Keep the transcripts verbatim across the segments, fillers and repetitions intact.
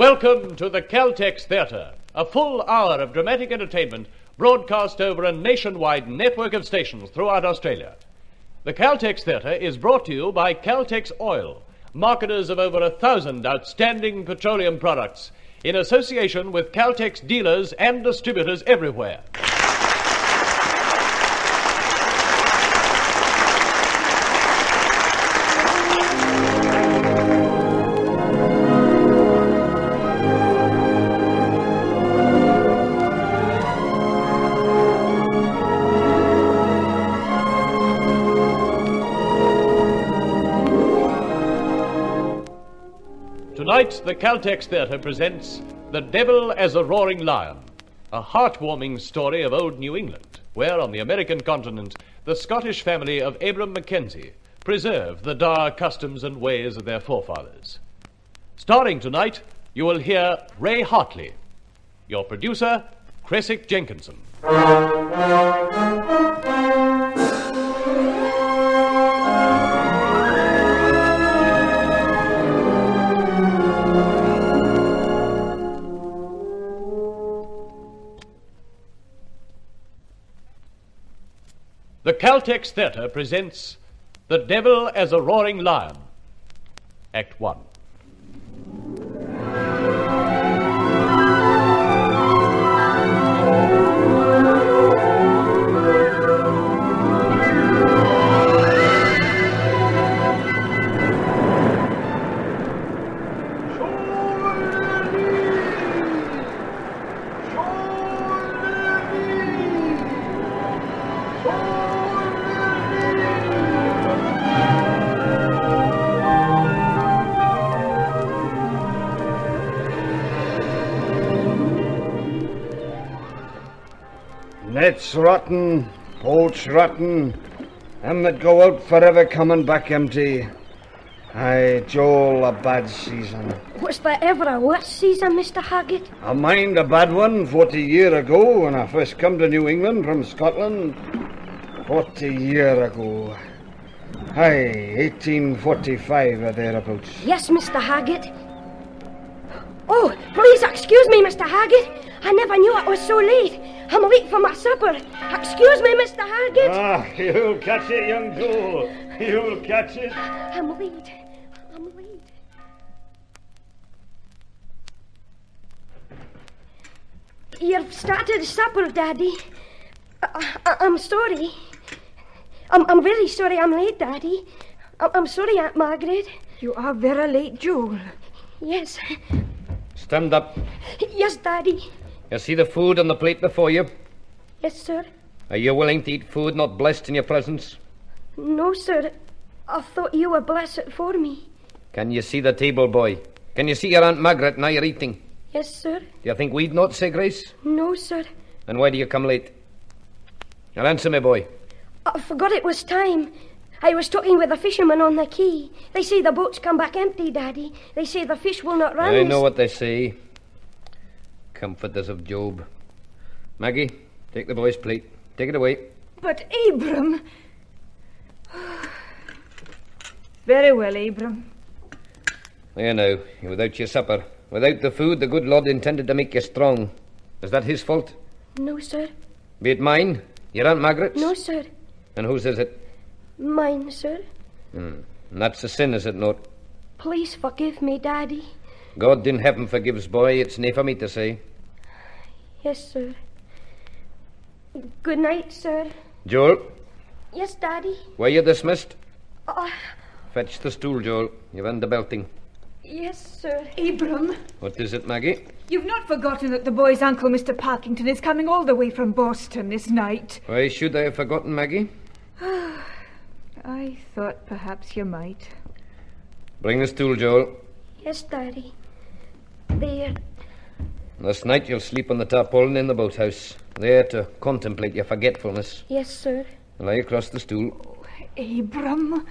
Welcome to the Caltex Theatre, a full hour of dramatic entertainment broadcast over a nationwide network of stations throughout Australia. The Caltex Theatre is brought to you by Caltex Oil, marketers of over a thousand outstanding petroleum products, in association with Caltex dealers and distributors everywhere. Tonight, the Caltex Theatre presents The Devil as a Roaring Lion, a heartwarming story of old New England, where on the American continent, the Scottish family of Abram Mackenzie preserved the dour customs and ways of their forefathers. Starring tonight, you will hear Ray Hartley, your producer, Cressick Jenkinson. The Caltex Theatre presents The Devil as a Roaring Lion, Act One. Nets rotten, bolts rotten, them that go out forever coming back empty. Aye, Joel, a bad season. Was there ever a worse season, Mister Haggett? I mind a bad one forty year ago when I first come to New England from Scotland. Forty year ago. Aye, eighteen forty-five or thereabouts. Yes, Mister Haggett. Oh, please excuse me, Mister Haggett. I never knew it was so late. I'm late for my supper. Excuse me, Mister Haggett. Ah, you'll catch it, young Joel. You'll catch it. I'm late. I'm late. You've started supper, Daddy. I, I, I'm sorry. I'm, I'm very sorry I'm late, Daddy. I, I'm sorry, Aunt Margaret. You are very late, Joel. Yes. Stand up. Yes, Daddy. You see the food on the plate before you? Yes, sir. Are you willing to eat food not blessed in your presence? No, sir. I thought you were blessed for me. Can you see the table, boy? Can you see your Aunt Margaret now you're eating? Yes, sir. Do you think we'd not say grace? No, sir. Then why do you come late? Now answer me, boy. I forgot it was time. I was talking with the fishermen on the quay. They say the boats come back empty, Daddy. They say the fish will not run. I know what they say. Comforters of Job. Maggie, take the boy's plate. Take it away. But Abram... Very well, Abram. There now, you're without your supper. Without the food the good Lord intended to make you strong. Is that his fault? No, sir. Be it mine? Your Aunt Margaret's? No, sir. And whose is it? Mine, sir. Hmm. And that's a sin, is it not? Please forgive me, Daddy. God in heaven forgives, boy. It's nae for me to say. Yes, sir. Good night, sir. Joel, Yes, Daddy. were you dismissed? Uh, Fetch the stool, Joel. You've earned the belting. yes, sir. Abram, What is it, Maggie? you've not forgotten that the boy's uncle, Mister Parkington, is coming all the way from Boston this night. Why should I have forgotten, Maggie? I thought perhaps you might. Bring the stool, Joel. Yes, Daddy. There. This night you'll sleep on the tarpaulin in the boathouse, there to contemplate your forgetfulness. Yes, sir. Lie across the stool. Abram...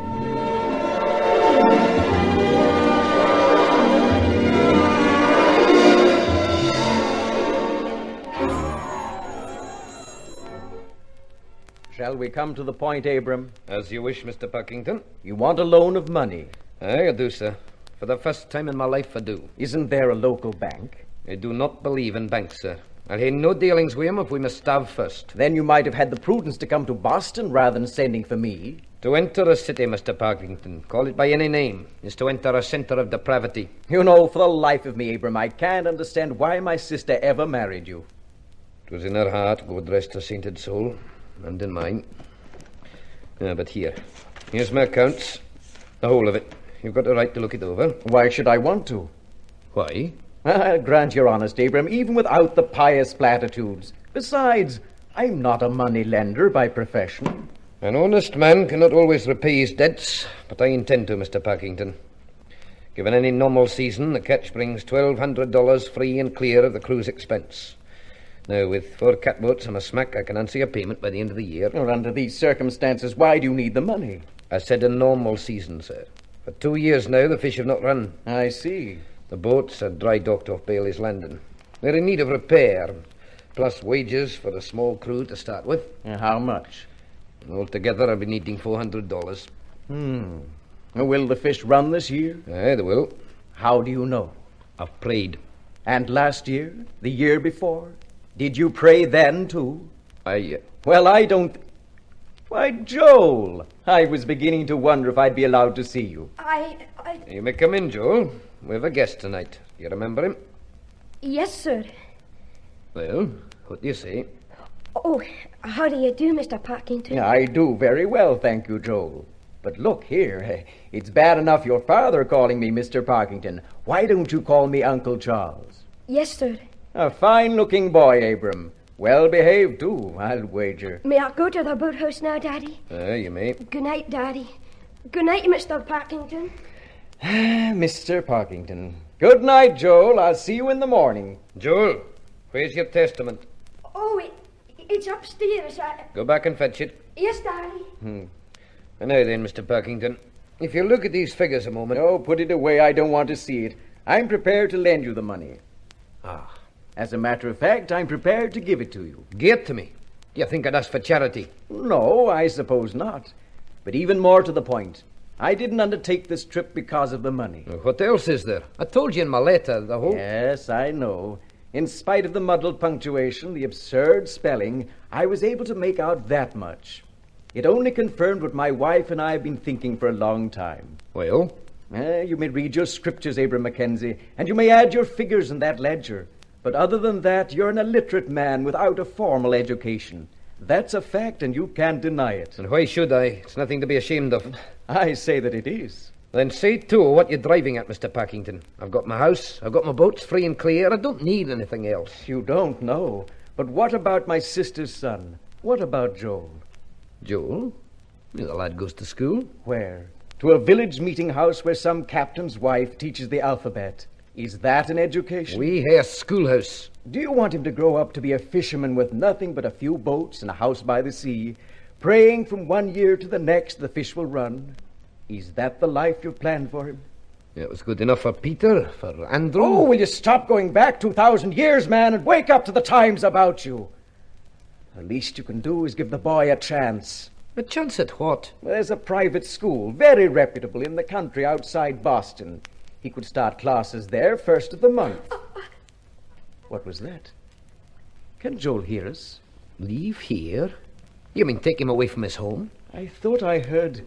Shall we come to the point, Abram? As you wish, Mister Parkington. You want a loan of money. Aye, I do, sir. For the first time in my life, I do. Isn't there a local bank? I do not believe in banks, sir. I'll have no dealings with him if we must starve first. Then you might have had the prudence to come to Boston rather than sending for me. To enter a city, Mister Parkington, call it by any name, is to enter a centre of depravity. You know, for the life of me, Abram, I can't understand why my sister ever married you. It was in her heart, God rest her sainted soul, and in mine. Ah, but here, here's my accounts, the whole of it. You've got a right to look it over. Why should I want to? Why? I'll grant you're honest, Abram, even without the pious platitudes. Besides, I'm not a money lender by profession. An honest man cannot always repay his debts, but I intend to, Mister Parkington. Given any normal season, the catch brings twelve hundred dollars free and clear of the crew's expense. Now, with four catboats and a smack, I can answer your payment by the end of the year. Well, under these circumstances, why do you need the money? I said a normal season, sir. For two years now, the fish have not run. I see. The boats are dry docked off Bailey's Landing. They're in need of repair, plus wages for a small crew to start with. Uh, how much? Altogether, I'll be needing four hundred dollars. Hmm. Will the fish run this year? Aye, they will. How do you know? I've prayed. And last year? The year before? Did you pray then, too? I... Uh... Well, I don't... Why, Joel, I was beginning to wonder if I'd be allowed to see you. I... I... You may come in, Joel. We have a guest tonight. You remember him? Yes, sir. Well, what do you say? Oh, how do you do, Mister Parkington? I do very well, thank you, Joel. But look here, it's bad enough your father calling me Mister Parkington. Why don't you call me Uncle Charles? Yes, sir. A fine-looking boy, Abram. Well-behaved, too, I'll wager. May I go to the boathouse now, Daddy? Aye, you may. Good night, Daddy. Good night, Mister Parkington. Mister Parkington. Good night, Joel. I'll see you in the morning. Joel, where's your testament? Oh, it, it's upstairs. I... Go back and fetch it. Yes, Daddy. Hmm. And now then, Mister Parkington, if you look at these figures a moment... Oh, put it away. I don't want to see it. I'm prepared to lend you the money. Ah. As a matter of fact, I'm prepared to give it to you. Give it to me? Do you think I'd ask for charity? No, I suppose not. But even more to the point, I didn't undertake this trip because of the money. What else is there? I told you in my letter, the whole... Yes, I know. In spite of the muddled punctuation, the absurd spelling, I was able to make out that much. It only confirmed what my wife and I have been thinking for a long time. Well? Eh, you may read your scriptures, Abram Mackenzie, and you may add your figures in that ledger. But other than that, you're an illiterate man without a formal education. That's a fact, and you can't deny it. And why should I? It's nothing to be ashamed of. I say that it is. Then say, too, what you're driving at, Mister Parkington. I've got my house, I've got my boats free and clear. I don't need anything else. You don't know. But what about my sister's son? What about Joel? Joel? The lad goes to school. Where? To a village meeting house where some captain's wife teaches the alphabet. Is that an education? We have a schoolhouse. Do you want him to grow up to be a fisherman with nothing but a few boats and a house by the sea, praying from one year to the next the fish will run? Is that the life you've planned for him? It was good enough for Peter, for Andrew. Oh, will you stop going back two thousand years, man, and wake up to the times about you? The least you can do is give the boy a chance. A chance at what? There's a private school, very reputable, in the country outside Boston. He could start classes there first of the month. What was that? Can Joel hear us? Leave here? You mean take him away from his home? I thought I heard...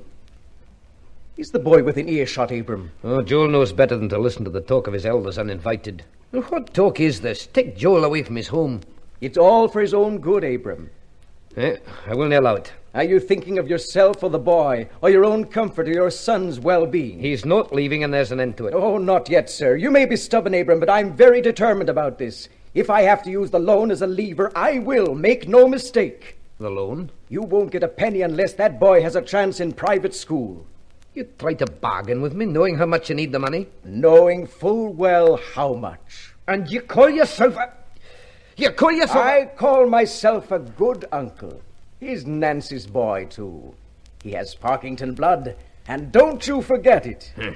Is the boy within earshot, Abram? Oh, Joel knows better than to listen to the talk of his elders uninvited. What talk is this? Take Joel away from his home. It's all for his own good, Abram. Eh, I will not allow it. Are you thinking of yourself or the boy, or your own comfort or your son's well-being? He's not leaving, and there's an end to it. Oh, not yet, sir. You may be stubborn, Abram, but I'm very determined about this. If I have to use the loan as a lever, I will. Make no mistake. The loan? You won't get a penny unless that boy has a chance in private school. You try to bargain with me, knowing how much you need the money? Knowing full well how much. And you call yourself a... You call yourself... I call myself a good uncle. He's Nancy's boy, too. He has Parkington blood, and don't you forget it. Hmm.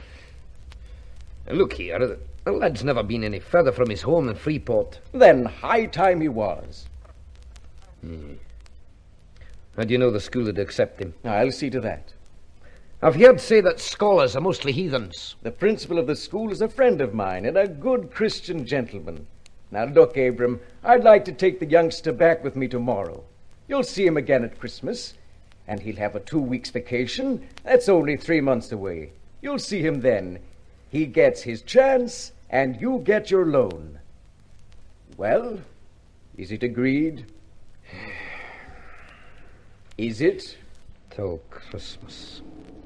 Look here, the lad's never been any further from his home than Freeport. Then high time he was. Hmm. How do you know the school would accept him? I'll see to that. I've heard say that scholars are mostly heathens. The principal of the school is a friend of mine and a good Christian gentleman. Now look, Abram, I'd like to take the youngster back with me tomorrow. You'll see him again at Christmas, and he'll have a two weeks vacation. That's only three months away. You'll see him then. He gets his chance, and you get your loan. Well, is it agreed? Is it? Till Christmas.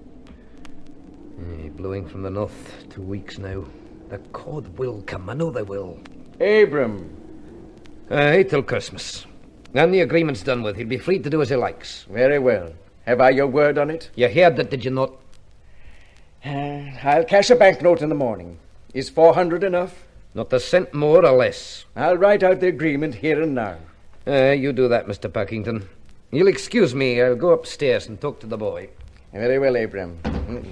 Eh, blowing from the north, two weeks now. The cod will come, I know they will. Abram. Aye, till Christmas. Then the agreement's done with. He'll be free to do as he likes. Very well. Have I your word on it? You heard that, did you not? Uh, I'll cash a banknote in the morning. Is four hundred enough? Not a cent more or less. I'll write out the agreement here and now. Uh, you do that, Mister Packington. You'll excuse me. I'll go upstairs and talk to the boy. Very well, Abram. Mm-mm.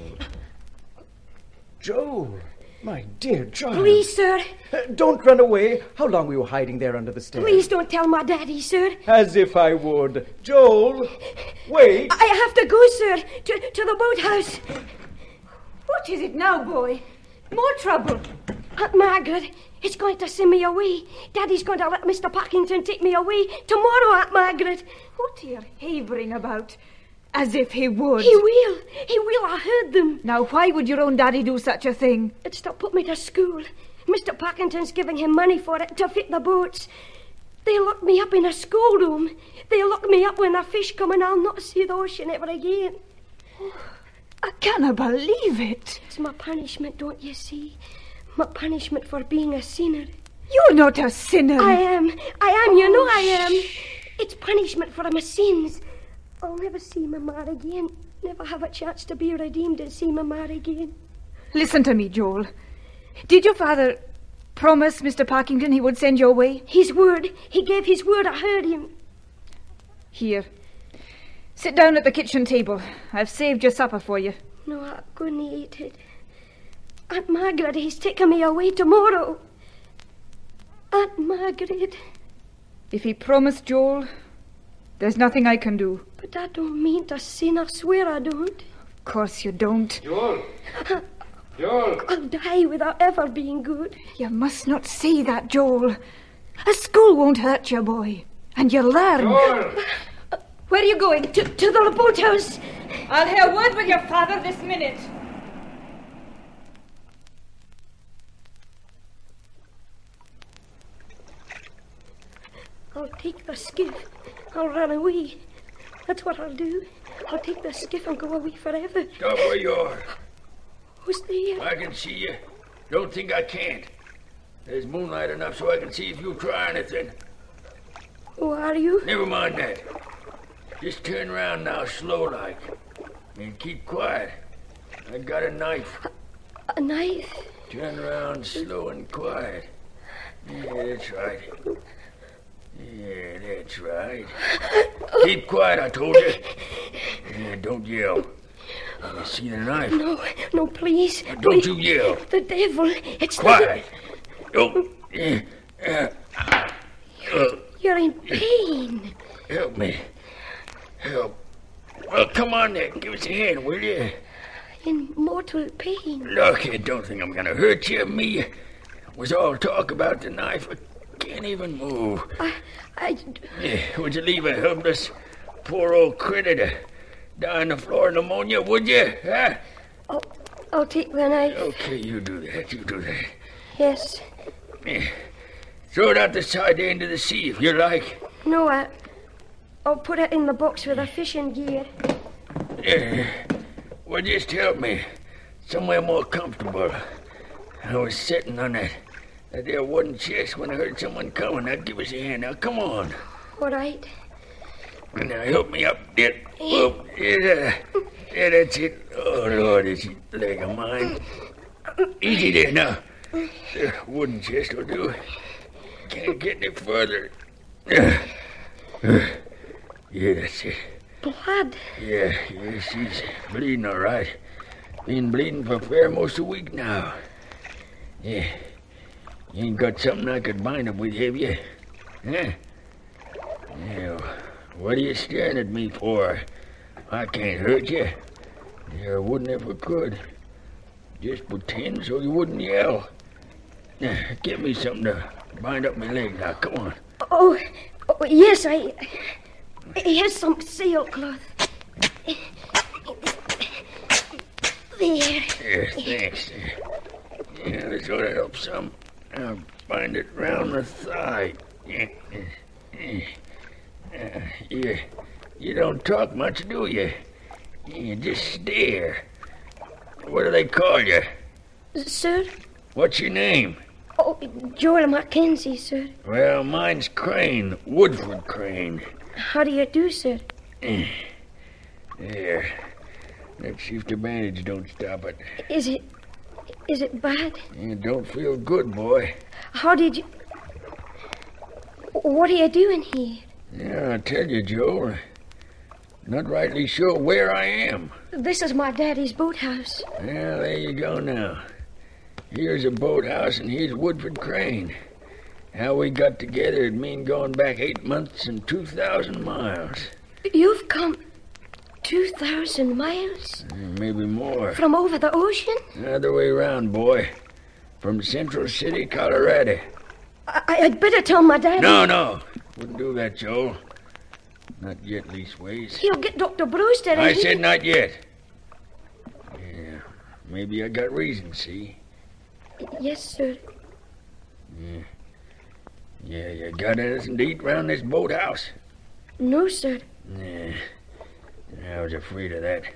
Joel, my dear child. Please, sir. Uh, don't run away. How long were you hiding there under the stairs? Please don't tell my daddy, sir. As if I would. Joel, wait. I have to go, sir, to, to the boathouse. What is it now, boy? More trouble. Aunt Margaret is going to send me away. Daddy's going to let Mister Packington take me away tomorrow, Aunt Margaret. What are you havering about? As if he would. He will. He will. I heard them. Now, why would your own daddy do such a thing? It's to put me to school. Mister Packington's giving him money for it to fit the boats. They lock me up in a schoolroom. They lock me up when the fish come and I'll not see the ocean ever again. I cannot believe it. It's my punishment, don't you see? My punishment for being a sinner. You're not a sinner. I am. I am. You know I am. It's punishment for my sins. I'll never see my ma again. Never have a chance to be redeemed and see my ma again. Listen to me, Joel. Did your father promise Mister Parkington he would send you away? His word. He gave his word. I heard him. Here. Sit down at the kitchen table. I've saved your supper for you. No, I couldn't eat it. Aunt Margaret, he's taking me away tomorrow. Aunt Margaret. If he promised, Joel, there's nothing I can do. But I don't mean to sin. I swear I don't. Of course you don't. Joel! Joel! I'll die without ever being good. You must not say that, Joel. A school won't hurt you, boy. And you'll learn. Joel! Where are you going? To, to the boathouse. I'll have a word with your father this minute. I'll take the skiff. I'll run away. That's what I'll do. I'll take the skiff and go away forever. Stop where you are. Who's there? I can see you. Don't think I can't. There's moonlight enough so I can see if you try anything. Who are you? Never mind that. Just turn around now, slow like. And keep quiet. I got a knife. A knife? Turn around slow and quiet. Yeah, that's right. Yeah, that's right. Keep quiet, I told you. Yeah, don't yell. You see the knife? No, no, please. Don't please. you yell. The devil. It's Quiet. Don't. Uh, uh, uh, You're in pain. help me. Help. Well, come on then. Give us a hand, will you? In mortal pain. Look, you don't think I'm gonna hurt you. Me was all talk about the knife. I can't even move. I... I... Yeah, would you leave a helpless, poor old critter to die on the floor of pneumonia, would you? Huh? I'll, I'll take the knife. Okay, you do that. You do that. Yes. Yeah. Throw it out the side end of the sea if you like. No, I... I'll put it in the box with the fishing gear. Yeah. Well, just help me. Somewhere more comfortable. I was sitting on that, that there wooden chest when I heard someone coming. Now, give us a hand. Now, come on. All right. Now, help me up. There. Whoop. Yeah, yeah, that's it. Oh, Lord, this leg of mine. Easy there, now. The wooden chest will do. Can't get any further. Yeah, that's it. Blood. Yeah, yeah, she's bleeding all right. Been bleeding for fair most a week now. Yeah. You ain't got something I could bind up with, have you? Huh? Yeah, what are you staring at me for? I can't hurt you. Yeah, I wouldn't if I could. Just pretend so you wouldn't yell. Now, get me something to bind up my leg now. Come on. Oh, oh yes, I... Here's some sailcloth. There. Yeah, thanks. Yeah, this ought to help some. I'll bind it round the thigh. Yeah. Uh, you, you don't talk much, do you? You just stare. What do they call you? Sir? What's your name? Oh, Joel Mackenzie, sir. Well, mine's Crane, Woodford Crane. How do you do, sir? There. Let's see if the bandage don't stop it. Is it... is it bad? It don't feel good, boy. How did you... What are you doing here? Yeah, I'll tell you, Joe. Not rightly sure where I am. This is my daddy's boathouse. Well, there you go now. Here's a boathouse and here's Woodford Crane. How we got together would mean going back eight months and two thousand miles. You've come two thousand miles? Maybe more. From over the ocean? Other way around, boy. From Central City, Colorado. I- I'd better tell my daddy. No, no. Wouldn't do that, Joel. Not yet, leastways. He'll get Doctor Brewster. I he... said not yet. Yeah, maybe I got reason, see? Yes, sir. Yeah. Yeah, you got anything to eat round this boathouse? No, sir. Yeah, I was afraid of that.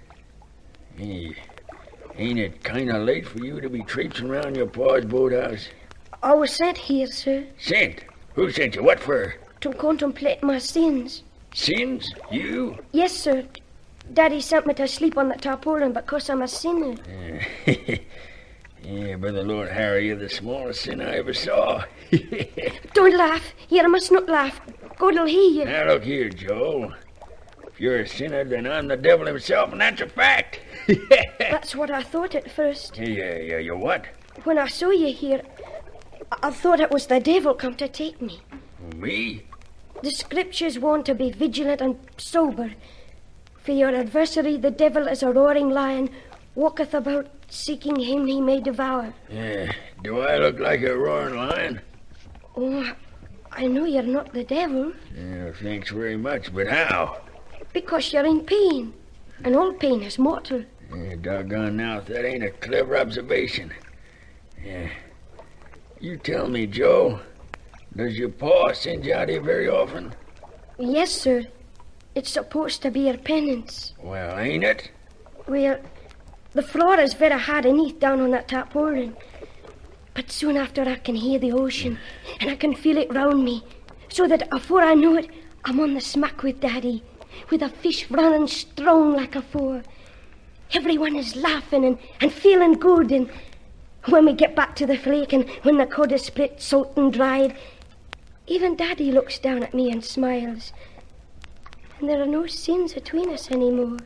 Hey, ain't it kind of late for you to be traipsing around your pa's boathouse? I was sent here, sir, Sent? Who sent you? What for? to contemplate my sins. Sins? You? Yes, sir. Daddy sent me to sleep on the tarpaulin because I'm a sinner. Yeah, yeah, Brother Lord Harry, you're the smallest sinner I ever saw. Don't laugh. You must not laugh. God'll hear you. Now, look here, Joel. If you're a sinner, then I'm the devil himself, and that's a fact. That's what I thought at first. Yeah, yeah, you what? When I saw you here, I, I thought it was the devil come to take me. Me? The scriptures warn to be vigilant and sober. For your adversary, the devil, is a roaring lion, walketh about seeking him he may devour. Yeah. Do I look like a roaring lion? Oh, I know you're not the devil. Yeah, thanks very much, but how? Because you're in pain. And all pain is mortal. Yeah, doggone now, if that ain't a clever observation. Yeah. You tell me, Joe, does your pa send you out here very often? Yes, sir. It's supposed to be your penance. Well, ain't it? Well, the floor is very hard beneath down on that tarpaulin. But soon after I can hear the ocean, and I can feel it round me, so that before I know it, I'm on the smack with Daddy, with the fish running strong like afore. Everyone is laughing and, and feeling good, and when we get back to the flake and when the cod is split, salt and dried, even Daddy looks down at me and smiles. And there are no sins between us anymore.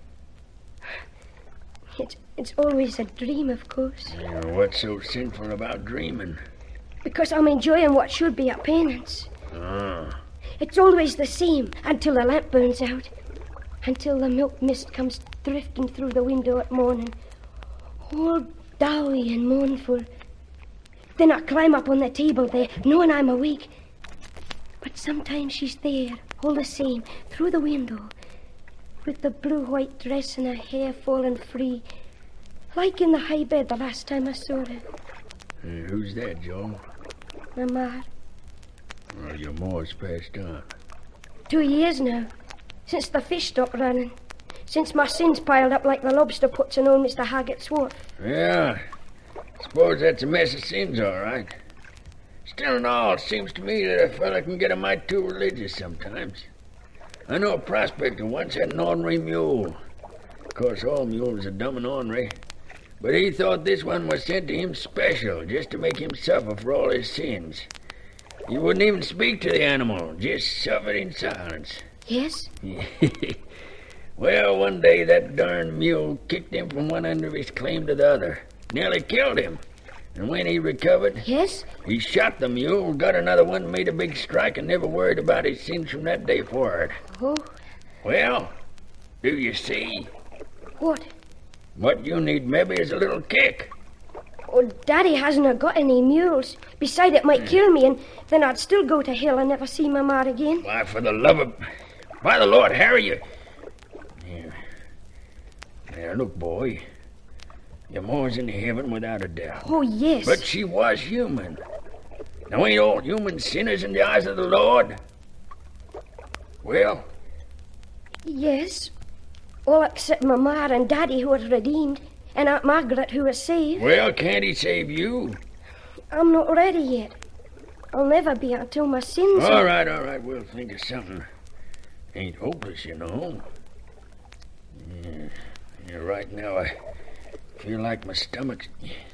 It's, it's always a dream, of course. Yeah, what's so sinful about dreaming? Because I'm enjoying what should be a penance. Ah. It's always the same until the lamp burns out. Until the milk mist comes drifting through the window at morning. All dowy and mournful. Then I climb up on the table there, knowing I'm awake. But sometimes she's there, all the same, through the window, with the blue-white dress and her hair falling free, like in the high bed the last time I saw her. Uh, who's that, Joe? My ma. Well, your ma's passed on. Two years now, since the fish stopped running, since my sins piled up like the lobster pots in old Mister Haggett's wharf. Yeah, suppose that's a mess of sins, all right. Still in all, it seems to me that a fella can get a mite too religious sometimes. I know a prospector once had an ornery mule. Of course, all mules are dumb and ornery. But he thought this one was sent to him special, just to make him suffer for all his sins. He wouldn't even speak to the animal, just suffered in silence. Yes? Well, one day that darn mule kicked him from one end of his claim to the other. Nearly killed him. And when he recovered, Yes? he shot the mule, got another one, made a big strike, and never worried about his sins from that day forward. Oh, Well, do you see? What? What you need maybe is a little kick. Oh, Daddy hasn't got any mules. Besides, it might kill me, and then I'd still go to hell and never see my ma again. Why, for the love of... By the Lord, Harry, you... Yeah. Now, look, boy. Your ma's in heaven without a doubt. Oh, yes. But she was human. Now, ain't all human sinners in the eyes of the Lord? Well? Yes. All except my ma and Daddy, who are redeemed, and Aunt Margaret, who is saved. Well, can't he save you? I'm not ready yet. I'll never be until my sins All are... right, all right, we'll think of something. Ain't hopeless, you know. Yeah, yeah, right now I feel like my stomach's...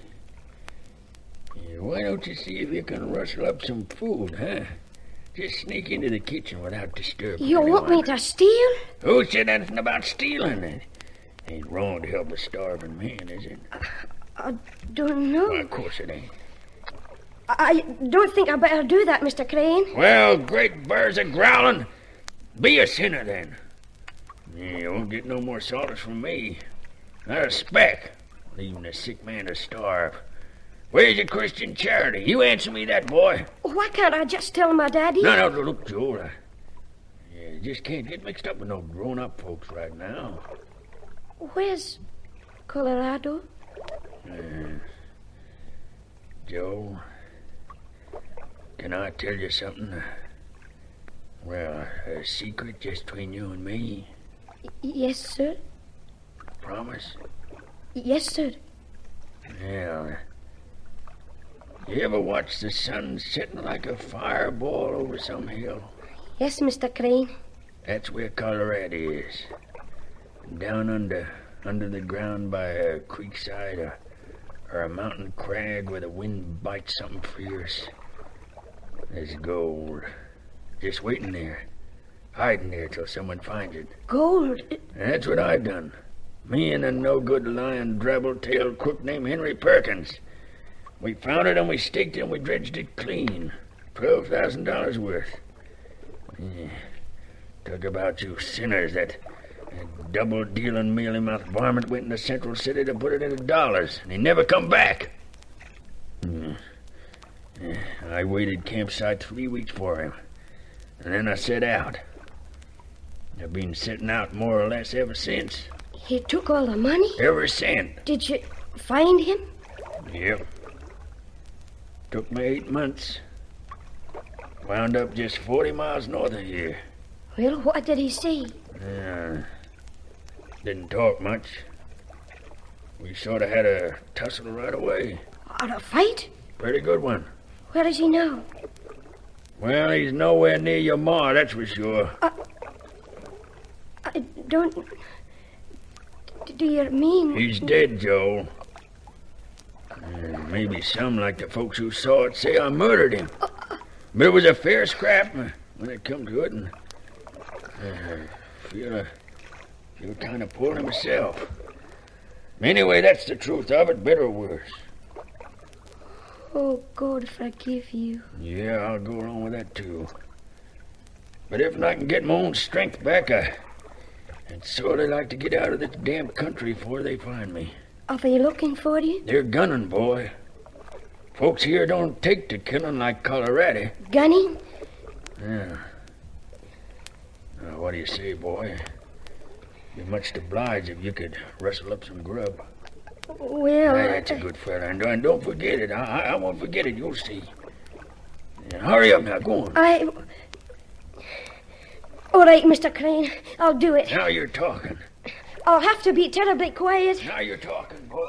Yeah, why don't you see if you can rustle up some food, huh? Just sneak into the kitchen without disturbing You anyone. want me to steal? Who said anything about stealing? It ain't wrong to help a starving man, is it? I don't know. Why, of course it ain't. I don't think I better do that, Mister Crane. Well, great birds a growling. Be a sinner, then. Yeah, you won't get no more solace from me. Not a speck. Leaving a sick man to starve. Where's your Christian charity? You answer me that, boy. Why can't I just tell my Daddy? No, no, look, Joel. I, yeah, you just can't get mixed up with no grown-up folks right now. Where's Colorado? Uh, Joe, can I tell you something? Well, a secret just between you and me. Y- yes, sir. Promise? Yes, sir. Yeah. You ever watch the sun setting like a fireball over some hill? Yes, Mister Crane. That's where Colorado is. Down under under the ground by a creekside or, or a mountain crag where the wind bites something fierce. There's gold. Just waiting there. Hiding there till someone finds it. Gold? That's what I've done. Me and a no-good lying drabble-tailed crook named Henry Perkins. We found it and we staked it and we dredged it clean. Twelve thousand dollars worth. Yeah. Talk about you sinners. That, that double-dealing, mealy-mouthed varmint went into Central City to put it into dollars, and he never come back. Yeah. Yeah. I waited campsite three weeks for him, and then I set out. I've been sitting out more or less ever since. He took all the money? Every cent. Did you find him? Yep. Took me eight months. Wound up just forty miles north of here. Well, what did he say? Uh, didn't talk much. We sort of had a tussle right away. Or a fight? Pretty good one. Where is he now? Well, he's nowhere near your ma, that's for sure. I, I don't... Do you mean... He's dead, Joel. Uh, maybe some, like the folks who saw it, say I murdered him. But it was a fair scrap uh, when it come to it, and uh, feel, uh, feel kind of poorly myself. Anyway, that's the truth of it, better or worse. Oh, God forgive you. Yeah, I'll go along with that, too. But if I can get my own strength back, I, I'd sort of like to get out of this damn country before they find me. Are they looking for you? They're gunning, boy. Folks here don't take to killing like Colorado. Gunning? Yeah. Now, what do you say, boy? Be much obliged if you could rustle up some grub. Well... Hey, that's a good fella, and don't, don't forget it. I, I won't forget it, you'll see. Yeah, hurry up now, go on. I... All right, Mister Crane, I'll do it. Now you're talking. I'll have to be terribly quiet. Now you're talking, boy.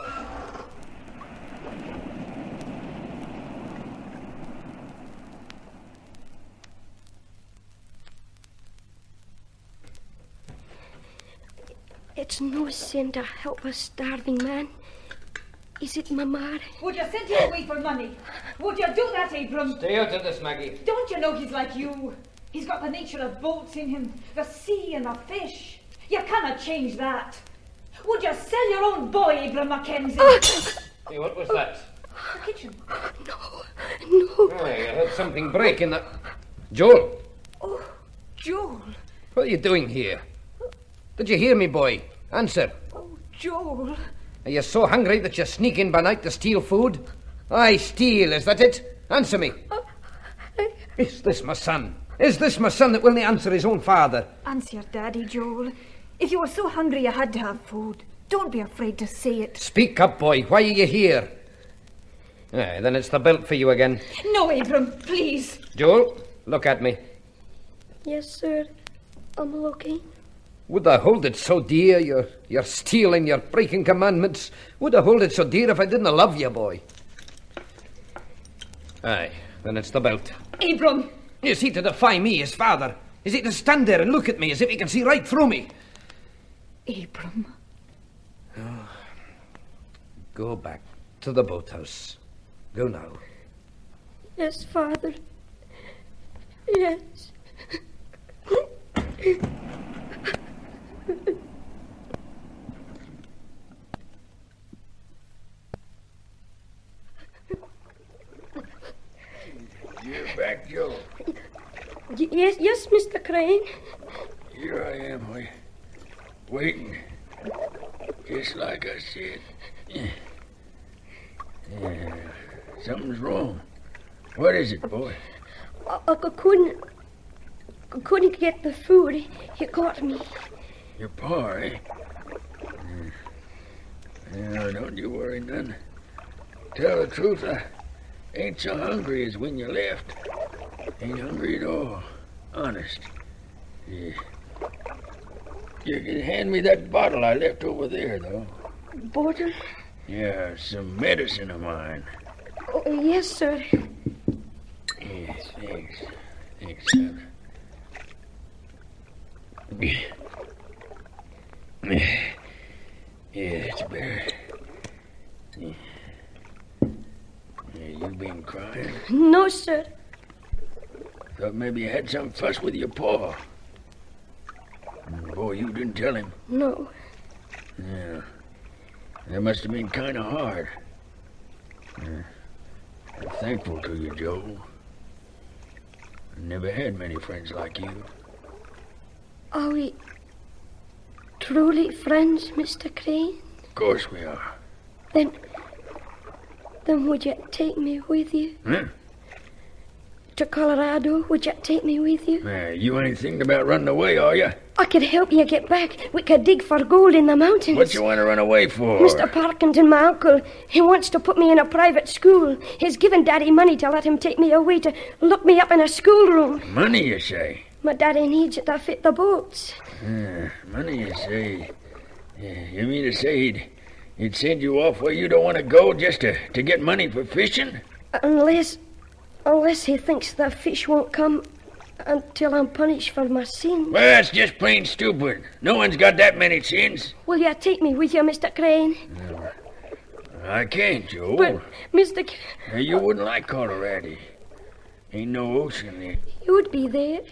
It's no sin to help a starving man. Is it, Mama? Would you send him away for money? Would you do that, Abram? Stay out of this, Maggie. Don't you know he's like you? He's got the nature of boats in him, the sea and the fish. You cannot change that. Would you sell your own boy, Abram Mackenzie? Hey, what was that? The kitchen. No, no. Hey, I heard something break in the... Joel, Oh, Joel. what are you doing here? Did you hear me, boy? Answer. Oh, Joel. Are you so hungry that you sneak in by night to steal food? Aye, steal, is that it? Answer me. Is this my son? Is this my son that will not answer his own father? Answer Daddy, Joel. If you were so hungry you had to have food, don't be afraid to say it. Speak up, boy. Why are you here? Aye, then it's the belt for you again. No, Abram, please. Joel, look at me. Yes, sir. I'm looking. Would I hold it so dear? You're, you're stealing, you're breaking commandments. Would I hold it so dear if I didn't love you, boy? Aye, then it's the belt. Abram. Is he to defy me, his father? Is he to stand there and look at me as if he can see right through me? Abram. Oh. Go back to the boathouse. Go now. Yes, Father. Yes. You're back, Joe. Y- yes, yes, Mister Crane. Here I am, wait, waiting. Just like I said. Yeah. Something's wrong. What is it, boy? I, I couldn't... I couldn't get the food. He caught me. Your pa, eh? Yeah, don't you worry none. Tell the truth, I ain't so hungry as when you left. Ain't hungry at all. Honest. Yeah. You can hand me that bottle I left over there, though. Bottle? Yeah, some medicine of mine. Oh, yes, sir. Yes, thanks. Thanks, son. Yeah, that's better. Yeah. Yeah, you been crying? No, sir. Thought maybe you had some fuss with your pa. Boy, you didn't tell him. No. Yeah. That must have been kind of hard. Yeah. I'm thankful to you, Joe. I never had many friends like you. Are we truly friends, Mister Crane? Of course we are. Then... Then would you take me with you? Huh? To Colorado? Would you take me with you? Uh, you ain't thinking about running away, are you? I could help you get back. We could dig for gold in the mountains. What you want to run away for? Mister Parkinson, my uncle, he wants to put me in a private school. He's given Daddy money to let him take me away to look me up in a schoolroom. Money, you say? My Daddy needs it to fit the boats. Uh, money, you say? Yeah, you mean to say he'd, he'd send you off where you don't want to go just to, to get money for fishing? Unless... Unless he thinks the fish won't come until I'm punished for my sins. Well, that's just plain stupid. No one's got that many sins. Will you take me with you, Mister Crane? No, I can't, Joe. But, Mister C- Now, you wouldn't like Colorado. Ain't no ocean there. You'd be there.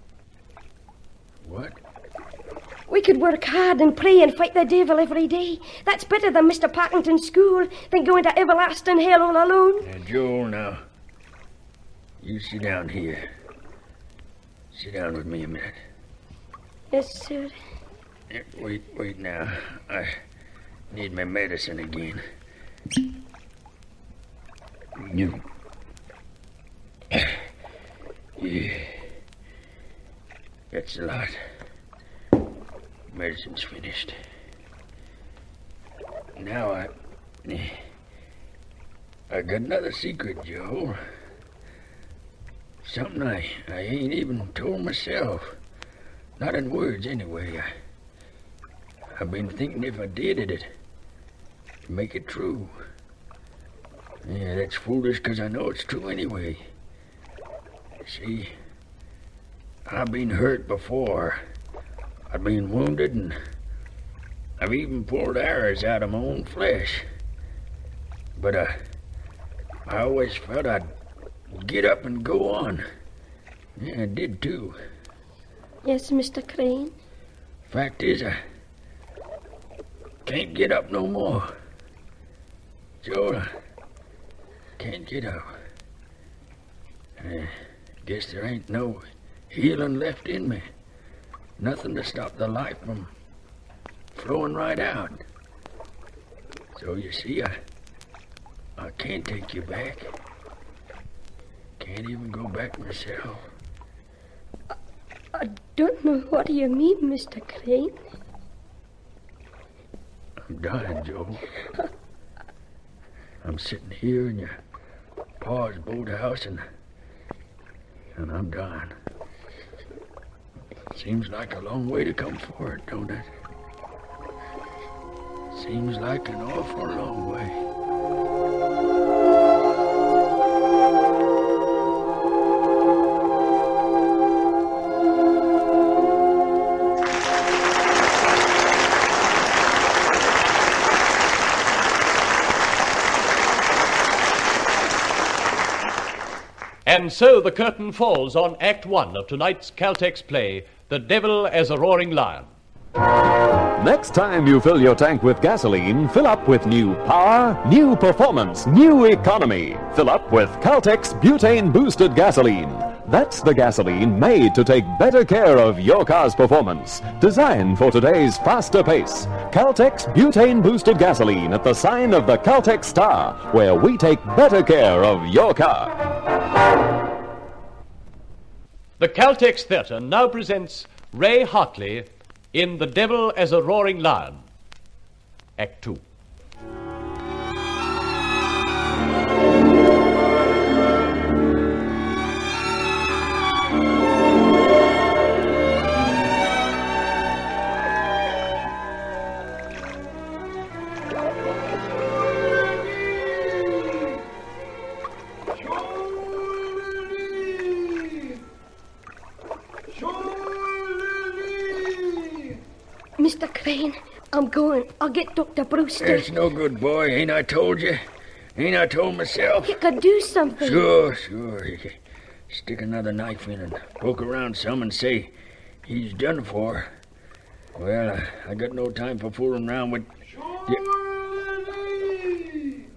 What? We could work hard and pray and fight the devil every day. That's better than Mister Parkinton's school, than going to everlasting hell all alone. Now, Joel, now. You sit down here. Sit down with me a minute. Yes, sir. Yeah, wait, wait now. I need my medicine again. You. Yeah. That's a lot. Medicine's finished. Now I... I got another secret, Joe. Something I, I ain't even told myself. Not in words, anyway. I, I've been thinking if I did it, it'd make it true. Yeah, that's foolish, because I know it's true anyway. See, I've been hurt before. I've been wounded, and I've even pulled arrows out of my own flesh. But I, I always felt I'd get up and go on. Yeah, I did too. Yes, Mister Crane. Fact is, I can't get up no more. Joe, I can't get up. I guess there ain't no healing left in me. Nothing to stop the life from flowing right out. So you see, I, I can't take you back. Can't even go back myself. I, I don't know what you mean, Mister Crane. I'm dying, Joe. I'm sitting here in your pa's boathouse, and and I'm dying. Seems like a long way to come for it, don't it? Seems like an awful long way. And so the curtain falls on Act One of tonight's Caltex play, The Devil as a Roaring Lion. Next time you fill your tank with gasoline, fill up with new power, new performance, new economy. Fill up with Caltex Butane Boosted Gasoline. That's the gasoline made to take better care of your car's performance. Designed for today's faster pace. Caltex Butane Boosted Gasoline at the sign of the Caltex Star, where we take better care of your car. The Caltex Theatre now presents Ray Hartley in The Devil as a Roaring Lion, Act Two. Mister Crane, I'm going. I'll get Doctor Brewster. That's no good, boy. Ain't I told you? Ain't I told myself? You could do something. Sure, sure. You could stick another knife in and poke around some and say he's done for. Well, I, I got no time for fooling around with... Surely!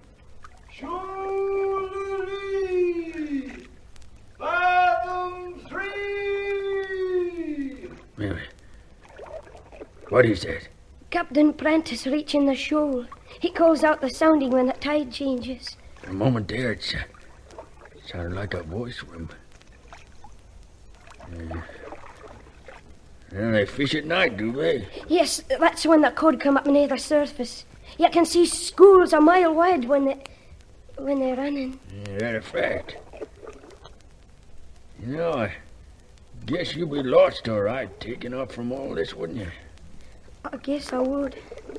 Surely! Fathom three! Wait a minute. What is that? Captain Prentice reaching the shoal. He calls out the sounding when the tide changes. For a moment there, it uh, sounded like a voice from... Uh, well, they fish at night, do they? Yes, that's when the cod come up near the surface. You can see schools a mile wide when they... when they're running. Yeah, that a fact. You know, I guess you'd be lost, all right, taking off from all this, wouldn't you? I guess I would.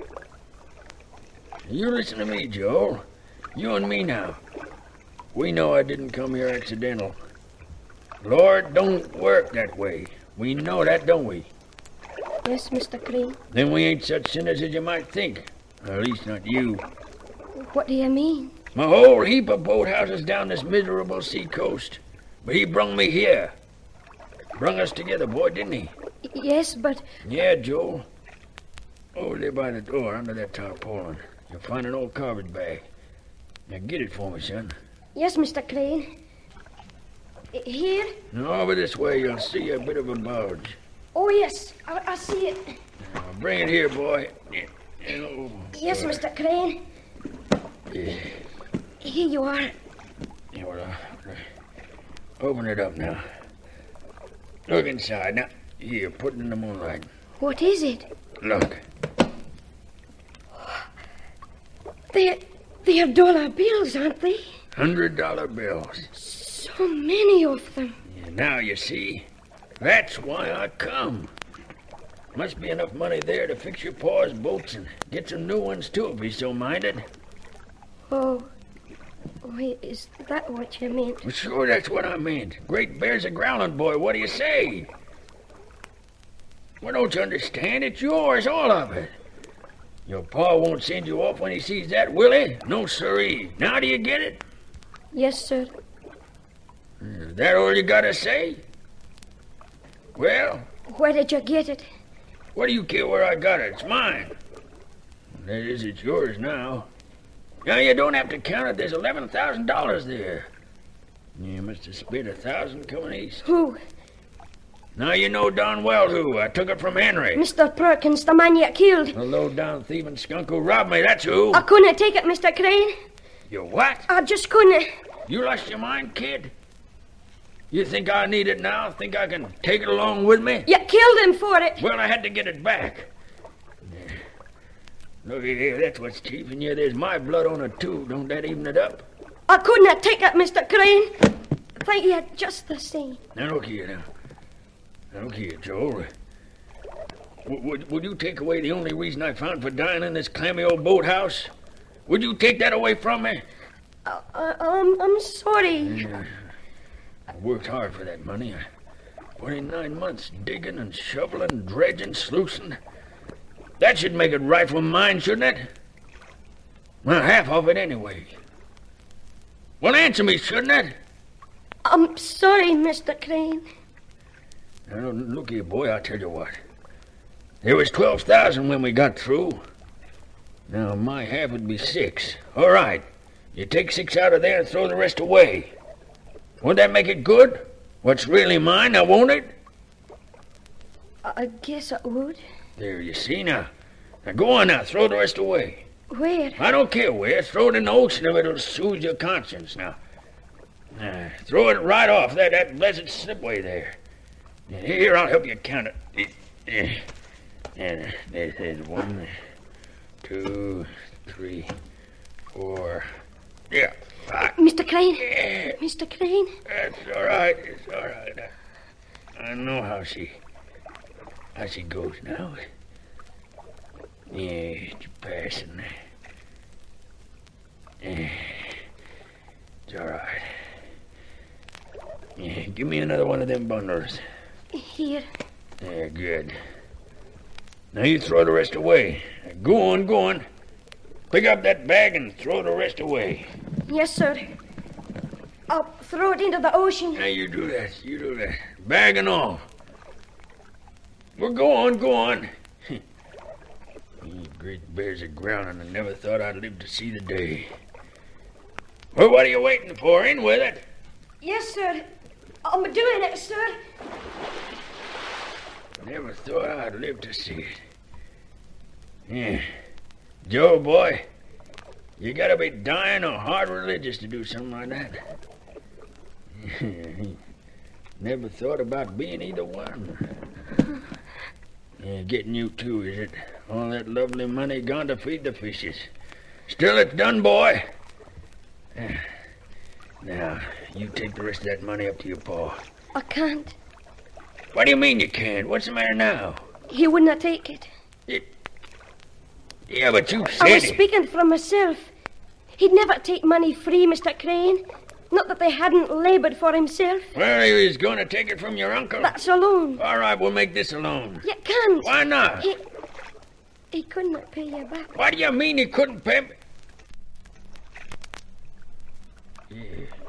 You listen to me, Joel. You and me now. We know I didn't come here accidental. Lord don't work that way. We know that, don't we? Yes, Mister Crane. Then we ain't such sinners as you might think. Or at least not you. What do you mean? A whole heap of boathouses down this miserable sea coast. But he brung me here. Brung us together, boy, didn't he? Y- yes, but... Yeah, Joel. Over there by the door, under that tarpaulin, you'll find an old garbage bag. Now get it for me, son. Yes, Mister Crane. I- Here? Now over this way, you'll see a bit of a bulge. Oh, yes. I, I see it. Now bring it here, boy. Yeah. Oh, Yes, boy. Mister Crane. Yeah. Here you are. Yeah, well, uh, open it up now. Look inside. Now, here, put it in the moonlight. What is it? Look. They're, they're dollar bills, aren't they? Hundred dollar bills. So many of them. Yeah, now you see. That's why I come. Must be enough money there to fix your pa's boats and get some new ones, too, if he's so minded. Oh. Wait, is that what you meant? Well, sure, that's what I meant. Great bears a growling, boy. What do you say? Well, don't you understand? It's yours, all of it. Your pa won't send you off when he sees that, will he? No, sirree. Now do you get it? Yes, sir. Is that all you gotta say? Well, Where did you get it? what do you care where I got it? It's mine. That is, it's yours now. Now, you don't have to count it. There's eleven thousand dollars there. You must have spent a thousand coming east. Who? Now you know darn well who. I took it from Henry. Mister Perkins, the man you killed. The low-down thieving skunk who robbed me, that's who. I couldn't take it, Mister Crane. You what? I just couldn't. You lost your mind, kid? You think I need it now? Think I can take it along with me? You killed him for it. Well, I had to get it back. Look here, that's what's keeping you. There's my blood on it, too. Don't that even it up? I couldn't take it, Mister Crane. Thank you just the same. Now, look here, now. Now, look here, Joel. W- would, would you take away the only reason I found for dying in this clammy old boathouse? Would you take that away from me? Uh, uh, um, I'm sorry. Yeah. I worked hard for that money. I put in nine months digging and shoveling, dredging, sluicing. That should make it rightful mine, shouldn't it? Well, half of it anyway. Well, answer me, shouldn't it? I'm sorry, Mister Crane. Now, look here, boy, I'll tell you what. There was twelve thousand when we got through. Now, my half would be six. All right. You take six out of there and throw the rest away. Won't that make it good? What's really mine, now won't it? I guess it would. There, you see, now. Now, go on now, throw the rest away. Where? I don't care where. Throw it in the ocean if it'll soothe your conscience, now. Uh, throw it right off that, that blessed slipway there. Here, I'll help you count it. And there's, there's one, two, three, four. Yeah, five. Mister Crane? Yeah. Mister Crane? That's all right. It's all right. I, I know how she, how she goes now. Yeah, it's passing. Yeah, it's all right. Yeah, give me another one of them bundles. Here. Yeah, good. Now you throw the rest away. Now go on, go on. Pick up that bag and throw the rest away. Yes, sir. I'll throw it into the ocean. Now you do that, you do that. Bag and all. Well, go on, go on. These great bears are grounding. I never thought I'd live to see the day. Well, what are you waiting for? In with it. Yes, sir. I'm doing it, sir. Never thought I'd live to see it. Yeah. Joe, boy, you gotta be dying or hard religious to do something like that. Never thought about being either one. Yeah, getting you too, is it? All that lovely money gone to feed the fishes. Still, it's done, boy. Now, you take the rest of that money up to your pa. I can't. What do you mean you can't? What's the matter now? He wouldn't take it. It... Yeah, but you said I was it. speaking for myself. He'd never take money free, Mister Crane. Not that they hadn't laboured for himself. Well, he was going to take it from your uncle. That's a loan. All right, we'll make this a loan. You can't. Why not? He, he couldn't pay you back. What do you mean he couldn't pay me? Yeah.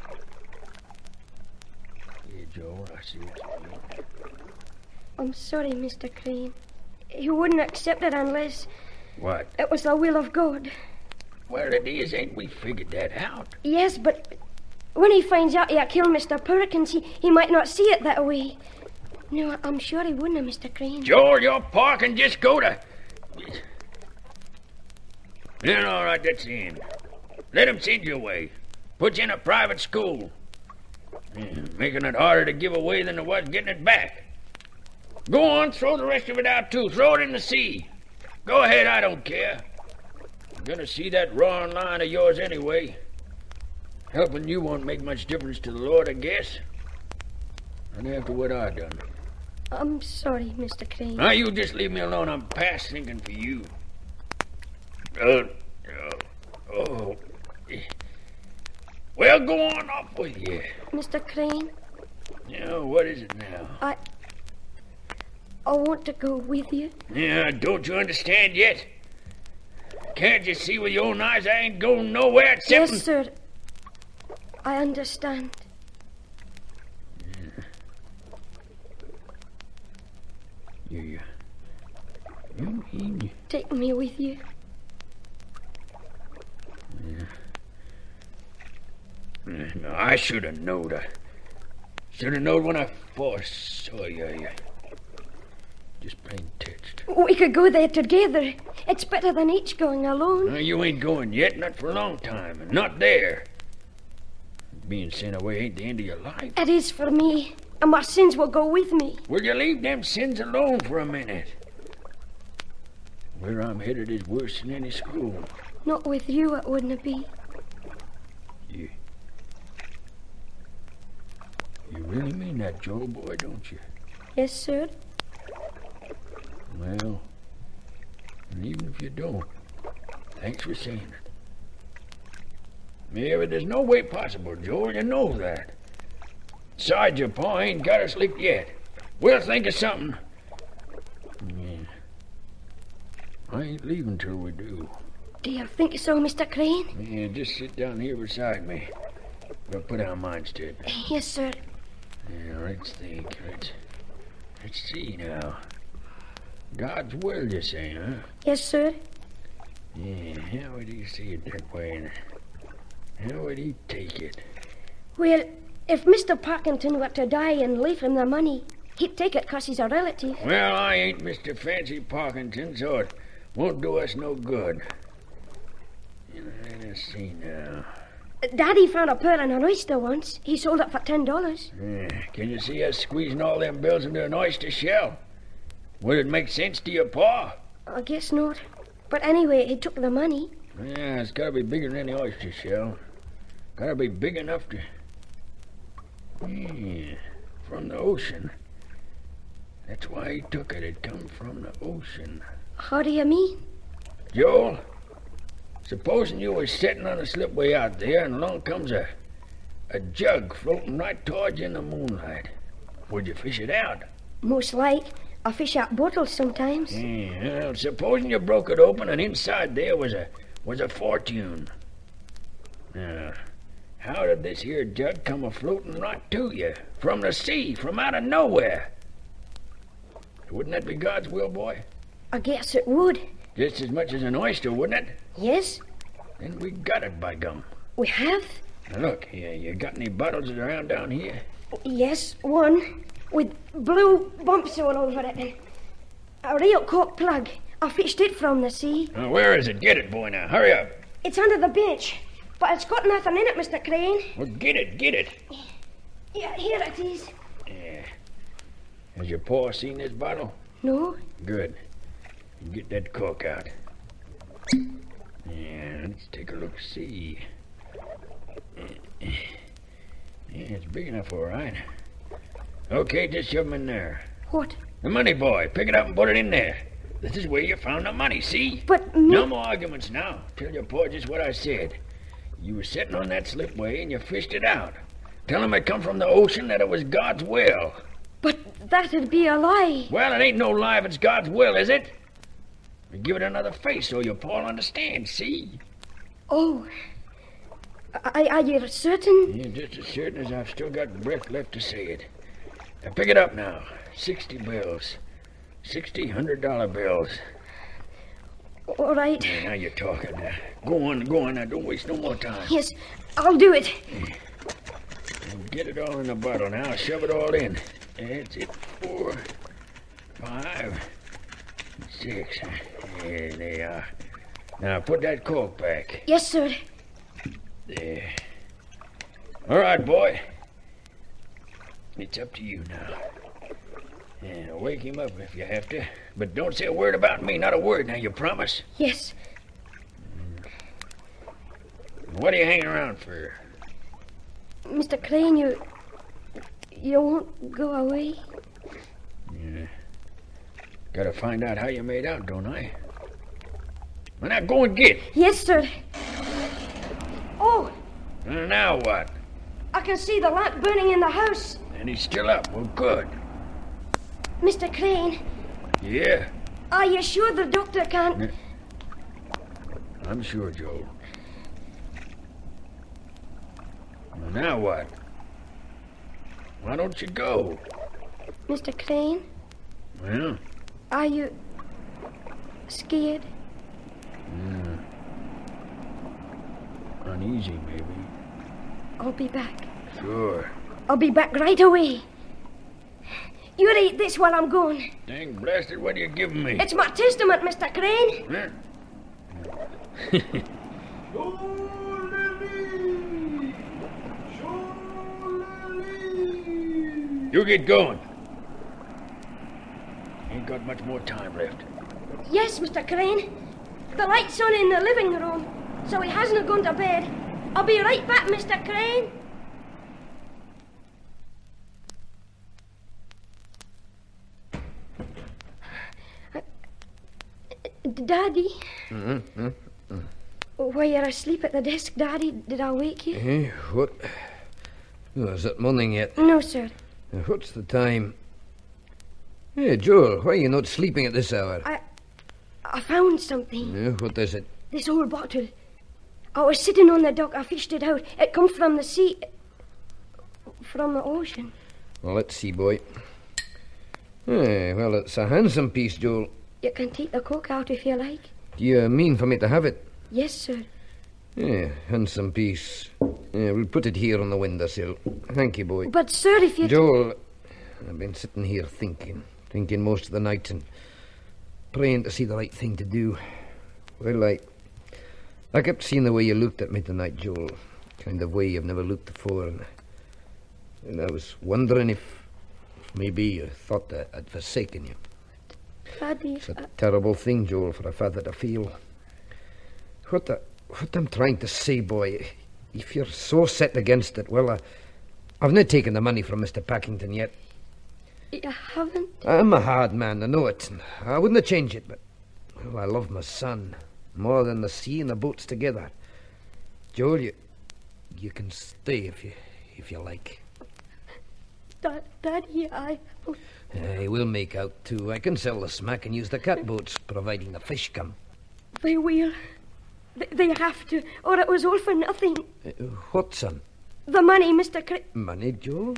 Yeah, Joe, I see what you mean. I'm sorry, Mister Crane. He wouldn't accept it unless What? it was the will of God. Well, it is. Ain't we figured that out? Yes, but when he finds out you killed Mister Perkins, he, he might not see it that way. No, I'm sure he wouldn't, Mister Crane. Joel, your pa can just go to... Then, all right, that's the end. Let him send you away. Put you in a private school. Yeah, making it harder to give away than it was getting it back. Go on, throw the rest of it out, too. Throw it in the sea. Go ahead, I don't care. I'm gonna see that roaring lion of yours anyway. Helping you won't make much difference to the Lord, I guess. Not after what I done. I'm sorry, Mister Crane. Now, you just leave me alone. I'm past thinking for you. Uh, oh, oh. Well, go on off with you. Mister Crane, Yeah, what is it now? I... I want to go with you. Yeah, don't you understand yet? Can't you see with your own eyes I ain't going nowhere except... Yes, sir. I understand. You, you, you mean... Take me with you. Yeah. No, I should have known. I Should have known when I first saw you. Just plain touched. We could go there together. It's better than each going alone. No, you ain't going yet, not for a long time, and not there. Being sent away ain't the end of your life. It is for me, and my sins will go with me. Will you leave them sins alone for a minute? Where I'm headed is worse than any school. Not with you, it wouldn't be. You... You really mean that, Joel, boy, don't you? Yes, sir. Well, and even if you don't, thanks for saying it. Yeah, but there's no way possible, Joel, you know that. Besides, your pa ain't got us licked yet. We'll think of something. Yeah. I ain't leaving till we do. Do you think so, Mister Crane? Yeah, just sit down here beside me. We'll put our minds to it. Yes, sir. Yeah, let's think. Let's, let's see now. God's will, you say, huh? Yes, sir. Yeah, how would he see it that way? And how would he take it? Well, if Mister Parkington were to die and leave him the money, he'd take it 'cause he's a relative. Well, I ain't Mister Fancy Parkington, so it won't do us no good. You know, let us see now. Daddy found a pearl in an oyster once. He sold it for ten dollars. Yeah, can you see us squeezing all them bills into an oyster shell? Would it make sense to your pa? I guess not. But anyway, he took the money. Yeah, it's gotta be bigger than the oyster shell. Gotta be big enough to... Yeah, from the ocean. That's why he took it. It come from the ocean. How do you mean? Joel, supposing you was sitting on a slipway out there and along comes a, a jug floating right towards you in the moonlight. Would you fish it out? Most like. I fish out bottles sometimes. Yeah, well, supposing you broke it open and inside there was a was a fortune. Now, how did this here jug come a-floating right to you? From the sea, from out of nowhere. Wouldn't that be God's will, boy? I guess it would. Just as much as an oyster, wouldn't it? Yes. Then we got it, by gum. We have? Now look, here, you got any bottles around down here? Yes, one. With blue bumps all over it. A real cork plug. I fished it from the sea. Now, where is it? Get it, boy, now. Hurry up. It's under the bench. But it's got nothing in it, Mister Crane. Well, get it, get it. Yeah, here it is. Yeah. Has your paw seen this bottle? No. Good. Get that cork out. Yeah, let's take a look, see. Yeah, it's big enough, all right. Okay, just shove them in there. What? The money, boy. Pick it up and put it in there. This is where you found the money, see? But me... No more arguments now. Tell your boy just what I said. You were sitting on that slipway and you fished it out. Tell him it come from the ocean, that it was God's will. But that'd be a lie. Well, it ain't no lie if it's God's will, is it? We give it another face so your pa'll understand, see? Oh. I, are you certain? Yeah, just as certain as I've still got breath left to say it. Now pick it up now. Sixty bills. Sixty hundred-dollar bills. All right. Yeah, now you're talking. Now, go on, go on. Now, don't waste no more time. Yes, I'll do it. Yeah. Get it all in the bottle now. Shove it all in. That's it. Four, five, six. There they are. Now put that cork back. Yes, sir. There. All right, boy. It's up to you now. Yeah, wake him up if you have to. But don't say a word about me. Not a word. Now, you promise? Yes. What are you hanging around for? Mister Crane, you... You won't go away? Yeah. Gotta find out how you made out, don't I? Well, now go and get. Yes, sir. Oh! Uh, now what? I can see the lamp burning in the house. And he's still up. Well, good. Mister Crane. Yeah? Are you sure the doctor can't... I'm sure, Joel. Well, now what? Why don't you go? Mister Crane? Well? Are you... scared? Yeah. Uneasy, maybe. I'll be back. Sure. I'll be back right away. You read this while I'm gone. Dang blasted, what are you giving me? It's my testament, Mister Crane. Huh? You get going. Ain't got much more time left. Yes, Mister Crane. The light's on in the living room, so he hasn't gone to bed. I'll be right back, Mister Crane. Daddy? Mm-hmm. Mm-hmm. While you're asleep at the desk, Daddy, did I wake you? Eh, what? Oh, is it morning yet? No, sir. Uh, What's the time? Hey, Joel, why are you not sleeping at this hour? I... I found something. Yeah, what is it? This old bottle. I was sitting on the dock. I fished it out. It comes from the sea... From the ocean. Well, let's see, boy. Eh, well, it's a handsome piece, Joel. You can take the cork out if you like. Do you mean for me to have it? Yes, sir. Yeah, handsome piece. Yeah, we'll put it here on the windowsill. Thank you, boy. But, sir, if you... Joel, I've been sitting here thinking, thinking most of the night and praying to see the right thing to do. Well, I... I kept seeing the way you looked at me tonight, Joel. Kind of way you've never looked before. And, and I was wondering if, if maybe you thought that I'd forsaken you. Daddy, It's a I... terrible thing, Joel, for a father to feel. What the, what I'm trying to say, boy, if you're so set against it, well, I, I've not taken the money from Mister Packington yet. You haven't? I'm a hard man, I know it. And I wouldn't change it, but, well, I love my son more than the sea and the boats together. Joel, you, you can stay if you, if you like. Dad, Daddy, I... I will make out, too. I can sell the smack and use the catboats, providing the fish come. They will. They, they have to, or it was all for nothing. Uh, what, son? The money, Mister Cr... Money, Joel?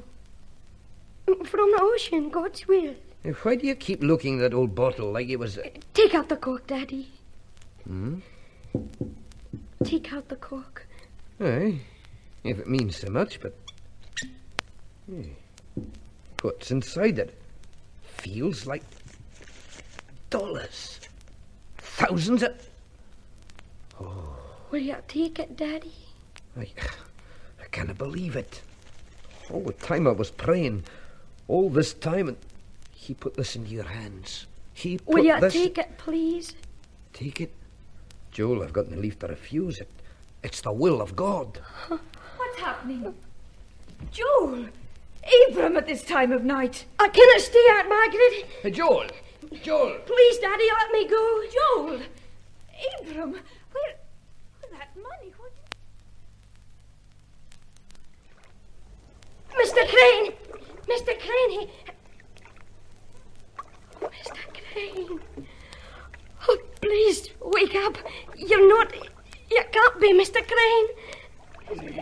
From the ocean, God's will. Uh, Why do you keep looking at that old bottle like it was... Uh... Take out the cork, Daddy. Hmm? Take out the cork. Aye, if it means so much, but... Eh, what's inside it? Feels like... dollars. Thousands of... Oh, Will you take it, Daddy? I, I can't believe it. All the time I was praying, all this time, and he put this into your hands. He put Will you this... take it, please? Take it? Joel, I've got no leave to refuse it. It's the will of God. What's happening? Joel! Abram at this time of night. I cannot stay, Aunt Margaret. Hey, Joel! Joel! Please, Daddy, let me go. Joel! Abram, where... where that money? What... Mister Crane! Mister Crane, he... Mister Crane... Oh, please, wake up. You're not... You can't be Mister Crane.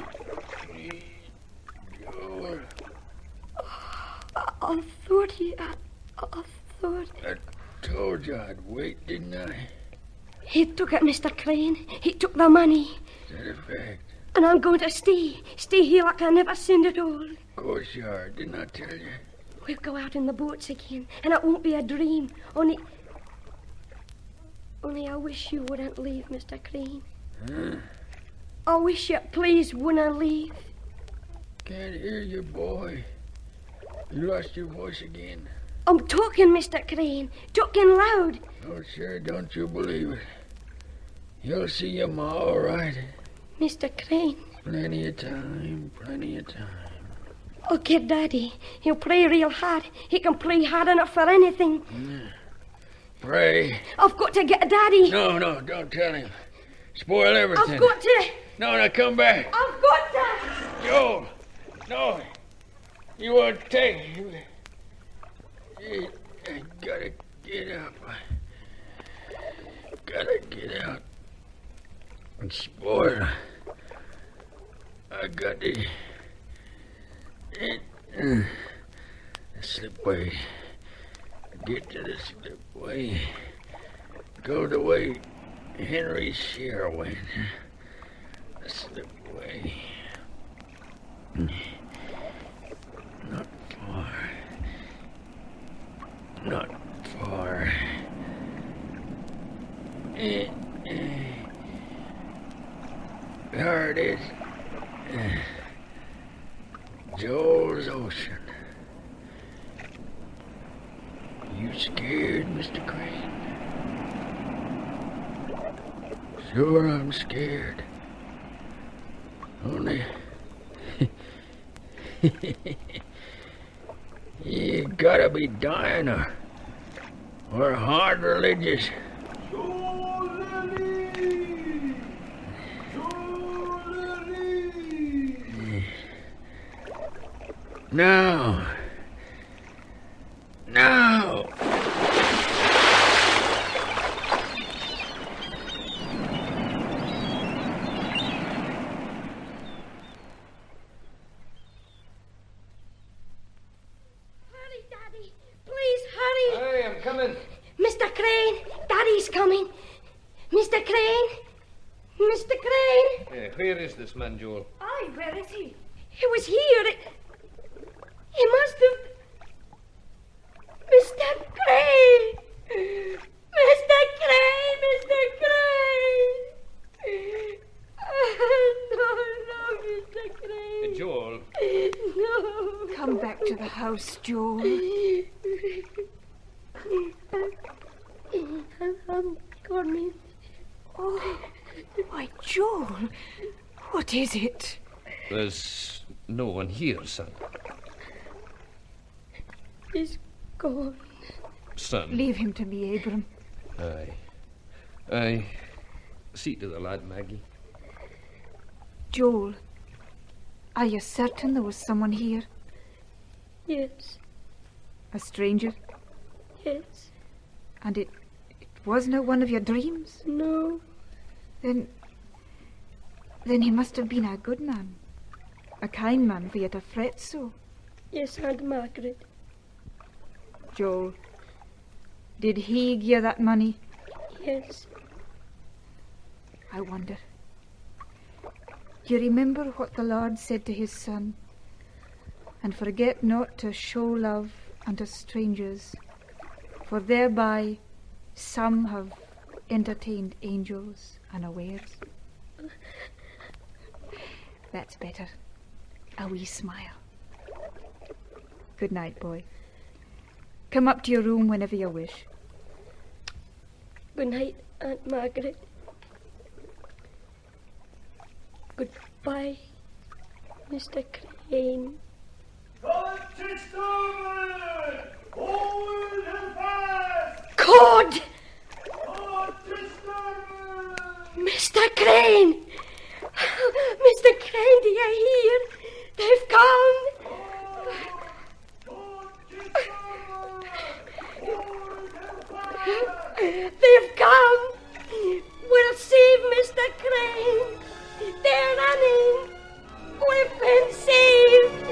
Joel, I, I thought he... I, I thought... I told you I'd wait, didn't I? He took it, Mister Crane. He took the money. Is that a fact? And I'm going to stay. Stay here like I never seen it all. Of course you are, didn't I tell you? We'll go out in the boats again, and it won't be a dream. Only... Only I wish you wouldn't leave, Mister Crane. Huh? I wish you, please, wouldn't leave. Can't hear you, boy. You lost your voice again. I'm talking, Mister Crane. Talking loud. Oh, sure, don't you believe it. You'll see your ma, all right. Mister Crane. Plenty of time, plenty of time. Okay, Daddy. He'll play real hard. He can play hard enough for anything. Yeah. Pray. I've got to get Daddy. No, no, don't tell him. Spoil everything. I've got to... No, no, come back. I've got to... Joel! No! You won't take it. You- I gotta get up. Gotta get out. And spoil. I got to... It, uh, the slipway. Get to the slipway. Go the way Henry Shear went. The slipway. There it is. Joel's Ocean. You scared, Mister Crane? Sure, I'm scared. Only... you gotta be dying or, or hard religious. No. No. Hurry, Daddy. Please hurry. Hey, I'm coming. Mister Crane, Daddy's coming. Mister Crane. Mister Crane. Yeah, where is this man, Joel? Aye, where is he? He was here. It, he must have... Mister Crane. Mister Crane, Mister Crane. No, no, Mister Crane. Uh, Joel. No. Come back to the house, Joel. I'm coming. Oh, why, Joel, what is it? There's no one here, son. He's gone. Son. Leave him to me, Abram. Aye. Aye. See to the lad, Maggie. Joel, are you certain there was someone here? Yes, A stranger? yes, And it, it wasn't one of your dreams? no. Then... Then he must have been a good man. A kind man for you to fret so. Yes, Aunt Margaret. Joel, did he give you that money? Yes, I wonder. Do you remember what the Lord said to his son? And forget not to show love unto strangers, for thereby some have entertained angels unawares. That's better. A wee smile. Good night, boy. Come up to your room whenever you wish. good night, Aunt Margaret. Goodbye, Mister Crane. God! Mister Crane! Mister Crane, do you hear? They've come! They've come! We'll save Mister Crane! They're running! We've been saved!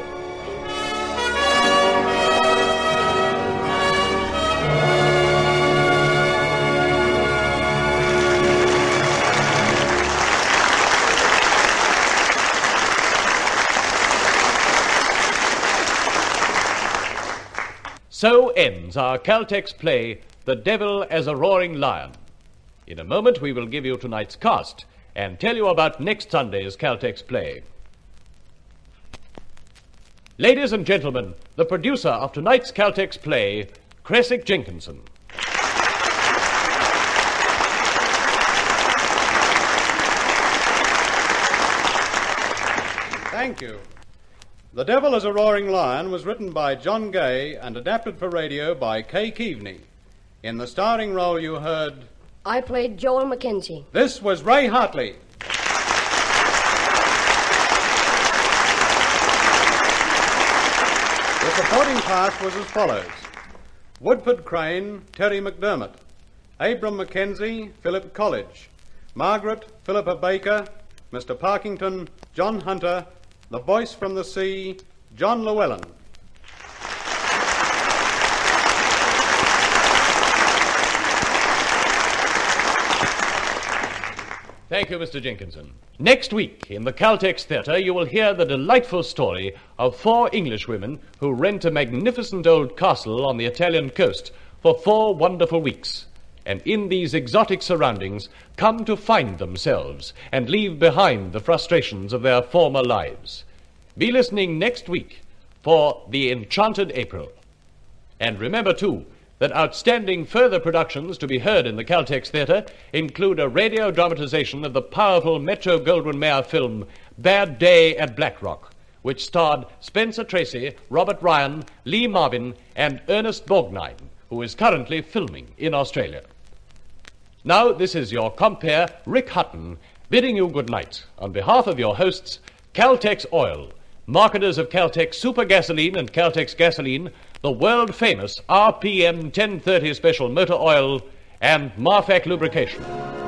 So ends our Caltex play, The Devil as a Roaring Lion. In a moment we will give you tonight's cast and tell you about next Sunday's Caltex play. Ladies and gentlemen, the producer of tonight's Caltex play, Cressick Jenkinson. Thank you. The Devil as a Roaring Lion was written by John Gay and adapted for radio by Kay Keaveney. In the starring role you heard... I played Joel Mackenzie. This was Ray Hartley. The supporting cast was as follows. Woodford Crane, Terry McDermott. Abram Mackenzie, Philip College. Margaret, Philippa Baker. Mister Parkington, John Hunter. The Voice from the Sea, John Llewellyn. Thank you, Mister Jenkinson. Next week, in the Caltex Theatre, you will hear the delightful story of four Englishwomen who rent a magnificent old castle on the Italian coast for four wonderful weeks. and in these exotic surroundings come to find themselves and leave behind the frustrations of their former lives. Be listening next week for The Enchanted April. And remember, too, that outstanding further productions to be heard in the Caltex Theatre include a radio dramatization of the powerful Metro-Goldwyn-Mayer film Bad Day at Black Rock, which starred Spencer Tracy, Robert Ryan, Lee Marvin, and Ernest Borgnine, who is currently filming in Australia. Now, this is your compere, Rick Hutton, bidding you good night on behalf of your hosts, Caltex Oil, marketers of Caltex Super Gasoline and Caltex Gasoline, the world-famous R P M ten thirty Special Motor Oil, and Marfac Lubrication.